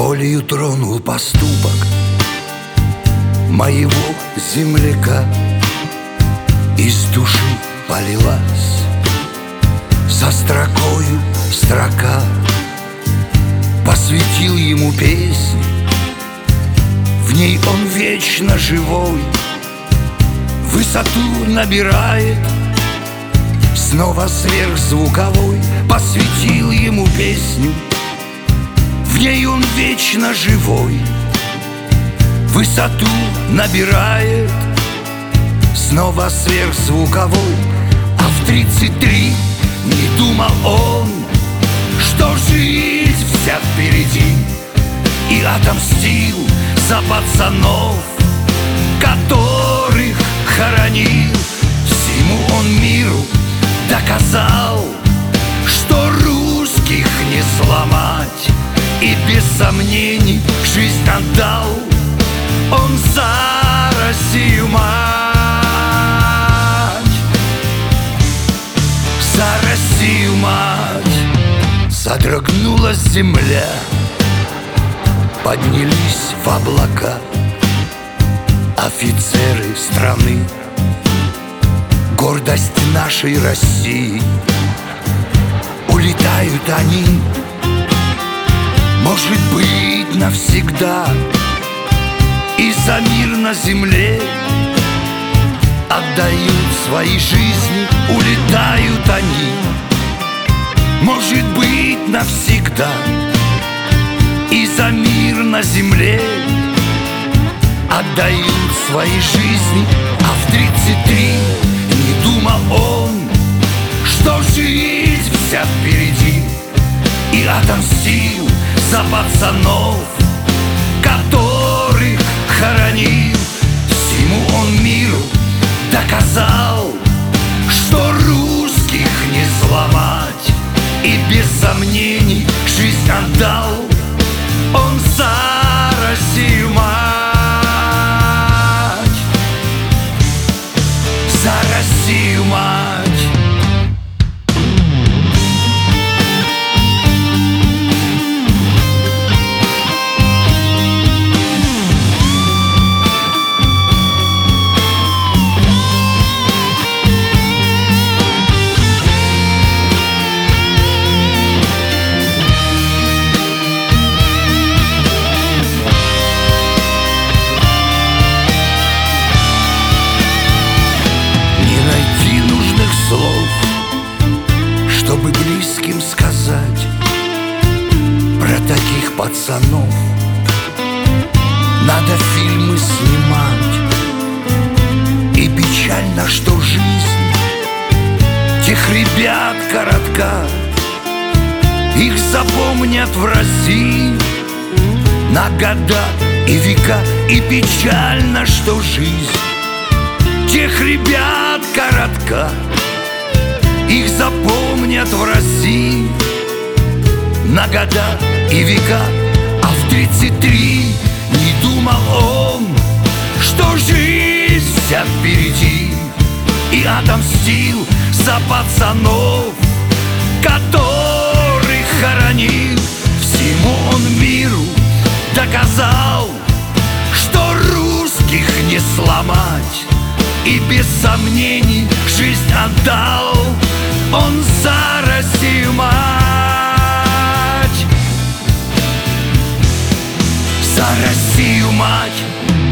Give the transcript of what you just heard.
Болью тронул поступок моего земляка. Из души полилась со строкою строка. Посвятил ему песнь, в ней он вечно живой, высоту набирает, снова сверхзвуковой. Посвятил ему песню, в ней он вечно живой, высоту набирает, снова сверхзвуковой. А в 33 не думал он, что жизнь вся впереди, и отомстил за пацанов, которых хоронил. Всему он миру доказал, что русских не сломать, и без сомнений жизнь отдал он за Россию мать. За Россию мать. Содрогнулась земля, поднялись в облака офицеры страны, гордость нашей России. Улетают они, может быть, навсегда, и за мир на земле отдают свои жизни. Улетают они, может быть, навсегда, и за мир на земле отдают свои жизни. А в 33 не думал он, что жизнь вся впереди, и отомстил за пацанов, которых хоронил. Всему он миру доказал, что русских не сломать, и без сомнений жизнь отдал он за Россию мать. За Россию мать. Чтобы близким сказать про таких пацанов, надо фильмы снимать. И печально, что жизнь тех ребят коротка, их запомнят в России на года и века. И печально, что жизнь тех ребят коротка, их запомнят в России на года и века. А в 33 не думал он, что жизнь вся впереди, и отомстил за пацанов, которых хоронил. Всему он миру доказал, что русских не сломать, и без сомнений жизнь отдал он за Россию мать. За Россию мать.